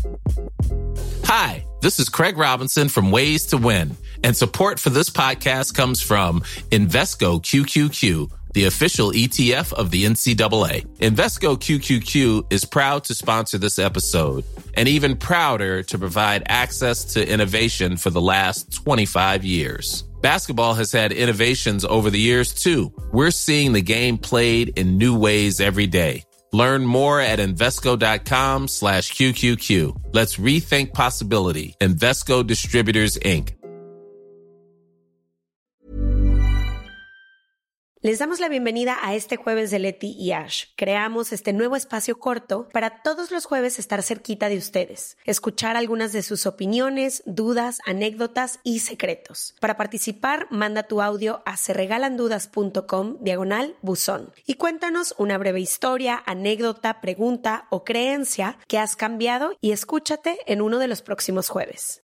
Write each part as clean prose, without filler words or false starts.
Hi, this is Craig Robinson from Ways to Win, and support for this podcast comes from Invesco QQQ, the official ETF of the NCAA. Invesco QQQ is proud to sponsor this episode, and even prouder to provide access to innovation for the last 25 years. Basketball has had innovations over the years, too. We're seeing the game played in new ways every day. Learn more at Invesco.com/QQQ. Let's rethink possibility. Invesco Distributors, Inc. Les damos la bienvenida a este jueves de Leti y Ash. Creamos este nuevo espacio corto para todos los jueves estar cerquita de ustedes, escuchar algunas de sus opiniones, dudas, anécdotas y secretos. Para participar, manda tu audio a seregalandudas.com/buzón y cuéntanos una breve historia, anécdota, pregunta o creencia que has cambiado y escúchate en uno de los próximos jueves.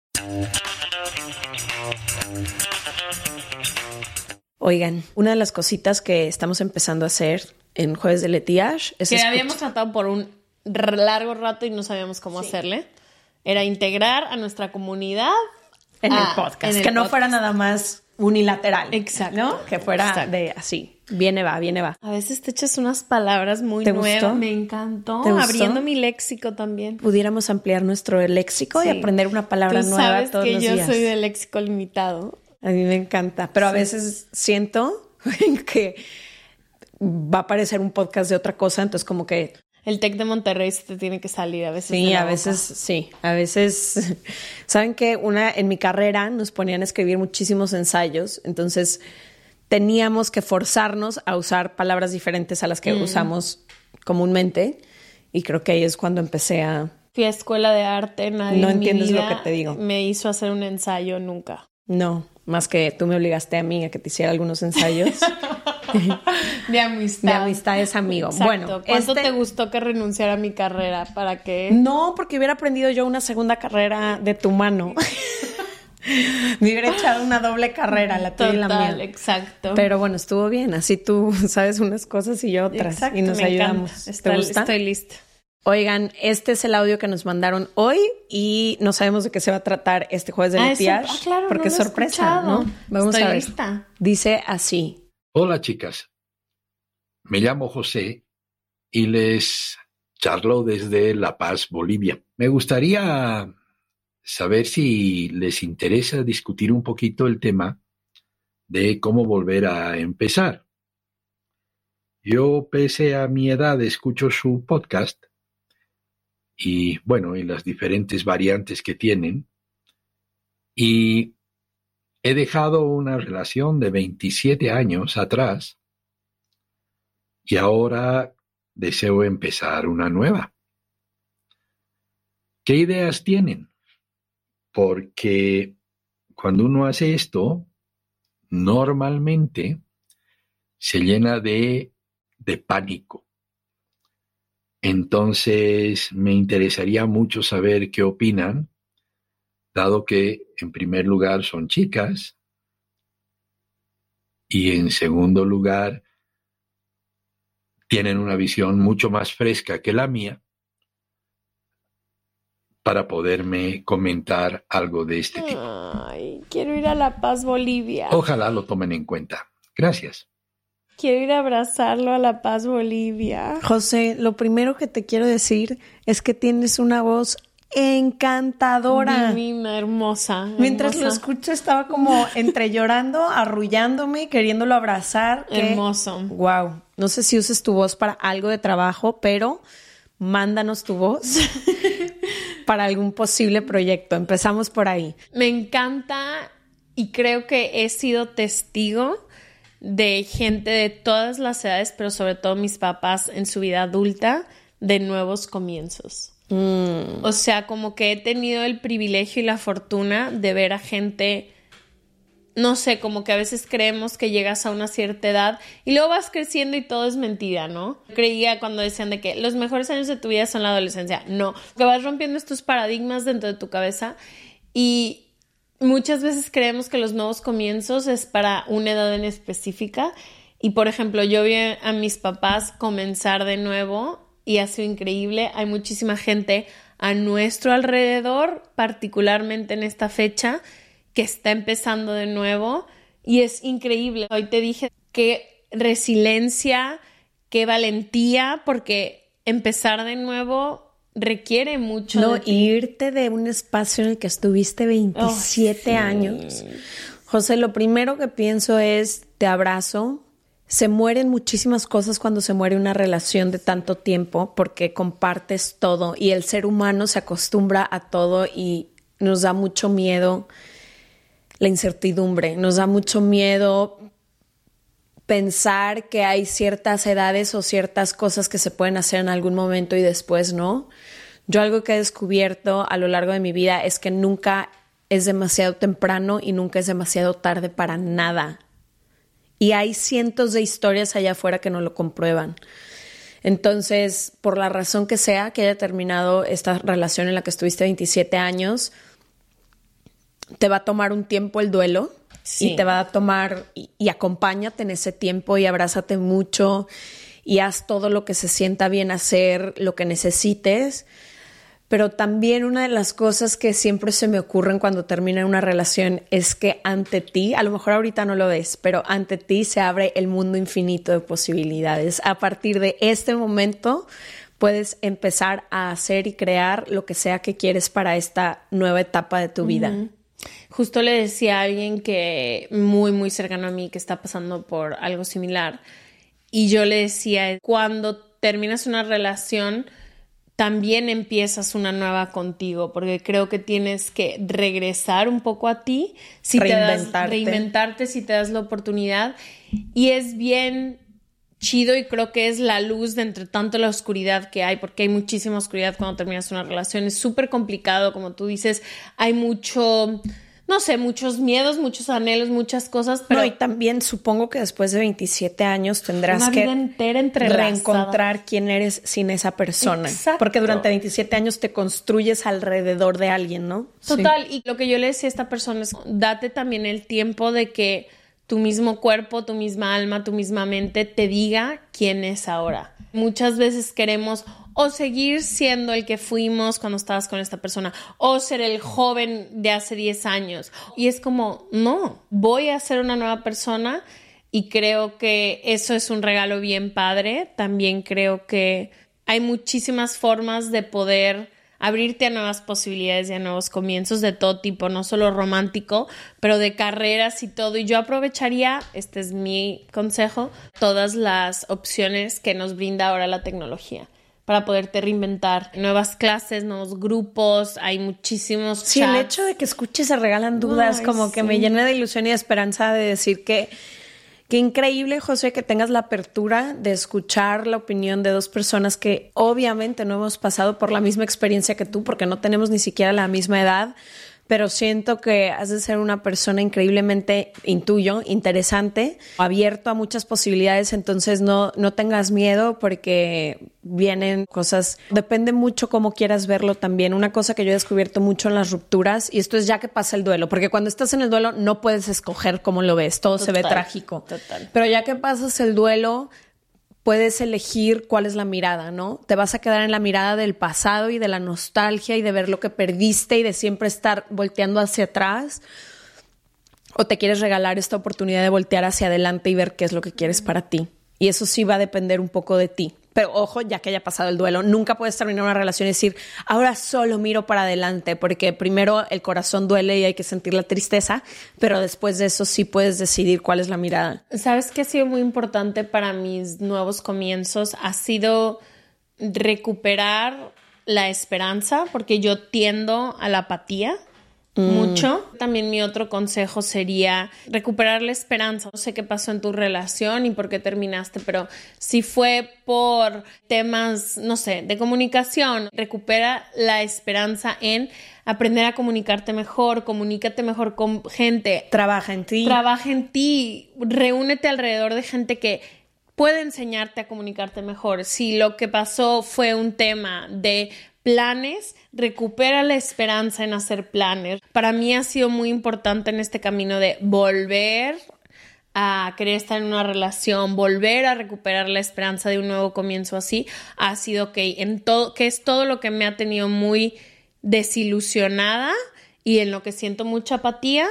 Oigan, una de las cositas que estamos empezando a hacer en Jueves de Leti y Ash es que habíamos tratado por un largo rato y no sabíamos cómo hacerle. Era integrar a nuestra comunidad en el podcast. Que no fuera nada más unilateral. Exacto. ¿No? Que fuera de así. Viene, va. A veces te echas unas palabras muy nuevas. ¿Gustó? Me encantó. ¿Te gustó? Abriendo mi léxico también. Pudiéramos ampliar nuestro léxico y aprender una palabra nueva todos los días. Tú sabes que yo soy de léxico limitado. A mí me encanta, pero a veces siento que va a parecer un podcast de otra cosa, entonces como que... El TEC de Monterrey se te tiene que salir a veces. Sí, a veces. ¿Saben qué? En mi carrera nos ponían a escribir muchísimos ensayos, entonces teníamos que forzarnos a usar palabras diferentes a las que usamos comúnmente, y creo que ahí es cuando empecé a... Fui a escuela de arte, nadie no en mi entiendes vida lo que te digo. Me hizo hacer un ensayo nunca. No, más que tú me obligaste a mí a que te hiciera algunos ensayos. De amistad. De amistad es amigo. Exacto. Bueno, ¿Cuánto te gustó que renunciara a mi carrera? ¿Para qué? No, porque hubiera aprendido yo una segunda carrera de tu mano. Me hubiera echado una doble carrera, la tuya y la mía. Exacto. Pero bueno, estuvo bien. Así tú sabes unas cosas y yo otras. Exacto, y nos ayudamos. ¿Te gusta? Estoy lista. Oigan, este es el audio que nos mandaron hoy y no sabemos de qué se va a tratar este jueves de Leti y Ash, claro, porque no es sorpresa, ¿no? Vamos a ver. Lista. Dice así. Hola chicas, me llamo José y les charlo desde La Paz, Bolivia. Me gustaría saber si les interesa discutir un poquito el tema de cómo volver a empezar. Yo, pese a mi edad, escucho su podcast y las diferentes variantes que tienen, y he dejado una relación de 27 años atrás y ahora deseo empezar una nueva. ¿Qué ideas tienen? Porque cuando uno hace esto, normalmente se llena de pánico. Entonces, me interesaría mucho saber qué opinan, dado que, en primer lugar, son chicas y, en segundo lugar, tienen una visión mucho más fresca que la mía para poderme comentar algo de este tipo. Ay, quiero ir a La Paz, Bolivia. Ojalá lo tomen en cuenta. Gracias. Quiero ir a abrazarlo a La Paz, Bolivia. José, lo primero que te quiero decir es que tienes una voz encantadora. Divina, hermosa. Mientras lo escucho estaba como entre llorando, arrullándome, queriéndolo abrazar. Hermoso. Wow. No sé si uses tu voz para algo de trabajo, pero mándanos tu voz para algún posible proyecto. Empezamos por ahí. Me encanta y creo que he sido testigo de gente de todas las edades, pero sobre todo mis papás en su vida adulta, de nuevos comienzos. O sea, como que he tenido el privilegio y la fortuna de ver a gente, no sé, como que a veces creemos que llegas a una cierta edad y luego vas creciendo y todo es mentira, ¿no? Creía cuando decían de que los mejores años de tu vida son la adolescencia. No, que vas rompiendo estos paradigmas dentro de tu cabeza y muchas veces creemos que los nuevos comienzos es para una edad en específica. Y, por ejemplo, yo vi a mis papás comenzar de nuevo y ha sido increíble. Hay muchísima gente a nuestro alrededor, particularmente en esta fecha que está empezando de nuevo. Y es increíble. Hoy te dije qué resiliencia, qué valentía, porque empezar de nuevo requiere mucho. No, irte de un espacio en el que estuviste 27 años. José, lo primero que pienso es, te abrazo. Se mueren muchísimas cosas cuando se muere una relación de tanto tiempo porque compartes todo y el ser humano se acostumbra a todo y nos da mucho miedo la incertidumbre, nos da mucho miedo pensar que hay ciertas edades o ciertas cosas que se pueden hacer en algún momento y después no. Yo algo que he descubierto a lo largo de mi vida es que nunca es demasiado temprano y nunca es demasiado tarde para nada. Y hay cientos de historias allá afuera que no lo comprueban. Entonces, por la razón que sea que haya terminado esta relación en la que estuviste 27 años, te va a tomar un tiempo el duelo. Sí. Y te va a tomar y acompáñate en ese tiempo y abrázate mucho y haz todo lo que se sienta bien hacer, lo que necesites. Pero también una de las cosas que siempre se me ocurren cuando termina una relación es que ante ti, a lo mejor ahorita no lo ves, pero ante ti se abre el mundo infinito de posibilidades. A partir de este momento puedes empezar a hacer y crear lo que sea que quieres para esta nueva etapa de tu vida. Justo le decía a alguien que muy, muy cercano a mí que está pasando por algo similar y yo le decía, cuando terminas una relación también empiezas una nueva contigo, porque creo que tienes que regresar un poco a ti, si reinventarte, si te das la oportunidad. Y es bien chido y creo que es la luz de entre tanto la oscuridad que hay, porque hay muchísima oscuridad cuando terminas una relación. Es súper complicado, como tú dices, hay mucho... No sé, muchos miedos, muchos anhelos, muchas cosas, pero... No, y también supongo que después de 27 años tendrás una que vida entera entrelazada. Reencontrar quién eres sin esa persona. Exacto. Porque durante 27 años te construyes alrededor de alguien, ¿no? Total, sí. Y lo que yo le decía a esta persona es, date también el tiempo de que tu mismo cuerpo, tu misma alma, tu misma mente te diga quién es ahora. Muchas veces queremos o seguir siendo el que fuimos cuando estabas con esta persona, o ser el joven de hace 10 años. Y es como, no, voy a ser una nueva persona y creo que eso es un regalo bien padre. También creo que hay muchísimas formas de poder abrirte a nuevas posibilidades y a nuevos comienzos de todo tipo, no solo romántico, pero de carreras y todo. Y yo aprovecharía, este es mi consejo, todas las opciones que nos brinda ahora la tecnología para poderte reinventar. Nuevas clases, nuevos grupos, hay muchísimos chats. Sí, el hecho de que escuches se regalan dudas, como que me llena de ilusión y de esperanza de decir que qué increíble, José, que tengas la apertura de escuchar la opinión de dos personas que obviamente no hemos pasado por la misma experiencia que tú, porque no tenemos ni siquiera la misma edad, pero siento que has de ser una persona increíblemente, intuyo, interesante, abierto a muchas posibilidades, entonces no tengas miedo porque vienen cosas, depende mucho cómo quieras verlo también. Una cosa que yo he descubierto mucho en las rupturas, y esto es ya que pasa el duelo, porque cuando estás en el duelo no puedes escoger cómo lo ves, todo se ve trágico. Total. Pero ya que pasas el duelo, puedes elegir cuál es la mirada, ¿no? Te vas a quedar en la mirada del pasado y de la nostalgia y de ver lo que perdiste y de siempre estar volteando hacia atrás, o te quieres regalar esta oportunidad de voltear hacia adelante y ver qué es lo que quieres para ti. Y eso sí va a depender un poco de ti. Pero ojo, ya que haya pasado el duelo, nunca puedes terminar una relación y decir, ahora solo miro para adelante, porque primero el corazón duele y hay que sentir la tristeza, pero después de eso sí puedes decidir cuál es la mirada. ¿Sabes qué ha sido muy importante para mis nuevos comienzos? Ha sido recuperar la esperanza, porque yo tiendo a la apatía mucho. También mi otro consejo sería recuperar la esperanza. No sé qué pasó en tu relación y por qué terminaste, pero si fue por temas, no sé, de comunicación, recupera la esperanza en aprender a comunicarte mejor, comunícate mejor con gente. Trabaja en ti, reúnete alrededor de gente que puede enseñarte a comunicarte mejor. Si lo que pasó fue un tema de planes, recupera la esperanza en hacer planes. Para mí ha sido muy importante en este camino de volver a querer estar en una relación, volver a recuperar la esperanza de un nuevo comienzo así, ha sido que es todo lo que me ha tenido muy desilusionada y en lo que siento mucha apatía.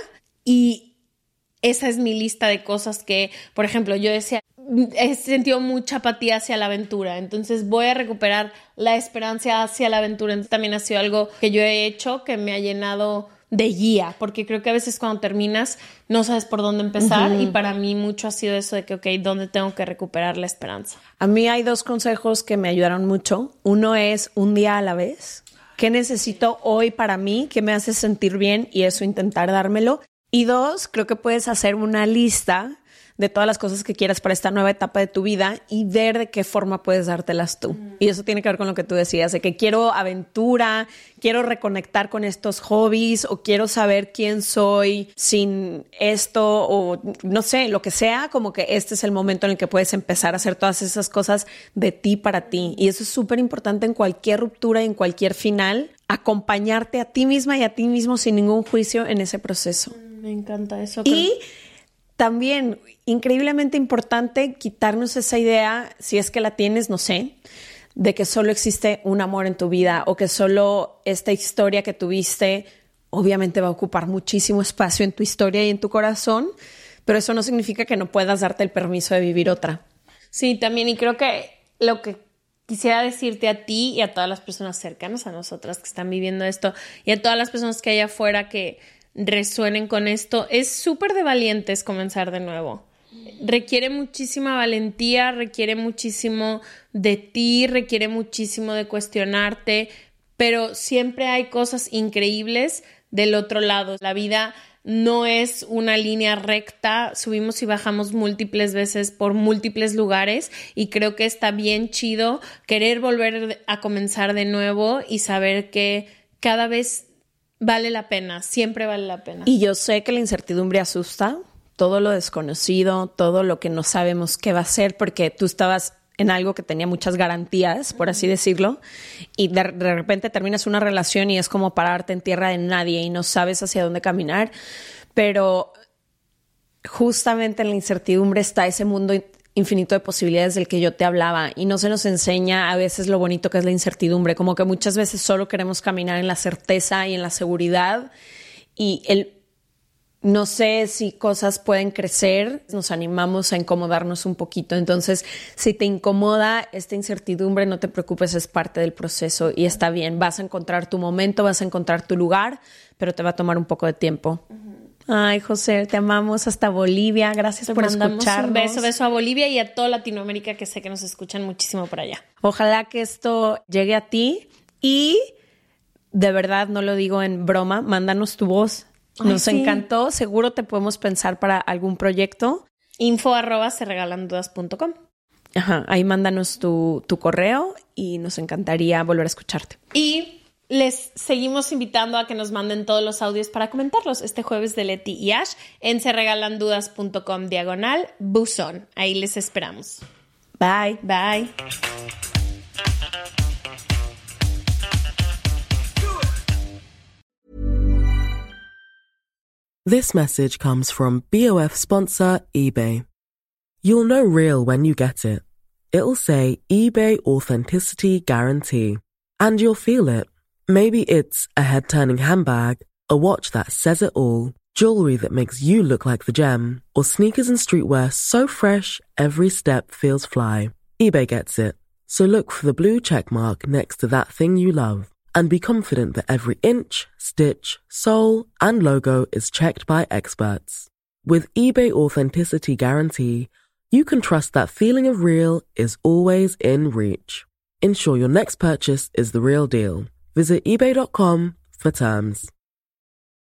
Y esa es mi lista de cosas que, por ejemplo, yo decía, he sentido mucha apatía hacia la aventura, entonces voy a recuperar la esperanza hacia la aventura. Entonces también ha sido algo que yo he hecho que me ha llenado de guía, porque creo que a veces cuando terminas no sabes por dónde empezar. Y para mí mucho ha sido eso de que, ok, ¿dónde tengo que recuperar la esperanza? A mí hay 2 consejos que me ayudaron mucho. Uno es un día a la vez. ¿Qué necesito hoy para mí? ¿Qué me hace sentir bien? Y eso intentar dármelo. Y 2, creo que puedes hacer una lista de todas las cosas que quieras para esta nueva etapa de tu vida y ver de qué forma puedes dártelas tú. Y eso tiene que ver con lo que tú decías, de que quiero aventura, quiero reconectar con estos hobbies o quiero saber quién soy sin esto o no sé, lo que sea, como que este es el momento en el que puedes empezar a hacer todas esas cosas de ti para ti. Y eso es súper importante en cualquier ruptura y en cualquier final, acompañarte a ti misma y a ti mismo sin ningún juicio en ese proceso. Me encanta eso. Y también, increíblemente importante, quitarnos esa idea, si es que la tienes, no sé, de que solo existe un amor en tu vida o que solo esta historia que tuviste obviamente va a ocupar muchísimo espacio en tu historia y en tu corazón, pero eso no significa que no puedas darte el permiso de vivir otra. Sí, también, y creo que lo que quisiera decirte a ti y a todas las personas cercanas a nosotras que están viviendo esto y a todas las personas que hay afuera que resuenen con esto, es súper de valientes comenzar de nuevo. Requiere muchísima valentía, requiere muchísimo de ti, requiere muchísimo de cuestionarte, pero siempre hay cosas increíbles del otro lado. La vida no es una línea recta, subimos y bajamos múltiples veces por múltiples lugares y creo que está bien chido querer volver a comenzar de nuevo y saber que cada vez vale la pena, siempre vale la pena. Y yo sé que la incertidumbre asusta, todo lo desconocido, todo lo que no sabemos qué va a ser, porque tú estabas en algo que tenía muchas garantías, por así decirlo, y de repente terminas una relación y es como pararte en tierra de nadie y no sabes hacia dónde caminar, pero justamente en la incertidumbre está ese mundo infinito de posibilidades del que yo te hablaba y no se nos enseña a veces lo bonito que es la incertidumbre, como que muchas veces solo queremos caminar en la certeza y en la seguridad y no sé si cosas pueden crecer, nos animamos a incomodarnos un poquito. Entonces, si te incomoda esta incertidumbre, no te preocupes, es parte del proceso y está bien. Vas a encontrar tu momento, vas a encontrar tu lugar, pero te va a tomar un poco de tiempo. Ay, José, te amamos hasta Bolivia. Gracias por escucharnos. Un beso a Bolivia y a toda Latinoamérica, que sé que nos escuchan muchísimo por allá. Ojalá que esto llegue a ti y de verdad no lo digo en broma, mándanos tu voz. Nos encantó, seguro te podemos pensar para algún proyecto. info@seregalandudas.com. Ajá, ahí mándanos tu correo y nos encantaría volver a escucharte. Y les seguimos invitando a que nos manden todos los audios para comentarlos este jueves de Leti y Ash en seregalandudas.com/buzón. Ahí les esperamos. Bye. Bye. This message comes from BOF sponsor eBay. You'll know real when you get it. It'll say eBay Authenticity Guarantee. And you'll feel it. Maybe it's a head-turning handbag, a watch that says it all, jewelry that makes you look like the gem, or sneakers and streetwear so fresh every step feels fly. eBay gets it. So look for the blue check mark next to that thing you love. And be confident that every inch, stitch, sole, and logo is checked by experts. With eBay Authenticity Guarantee, you can trust that feeling of real is always in reach. Ensure your next purchase is the real deal. Visit eBay.com for terms.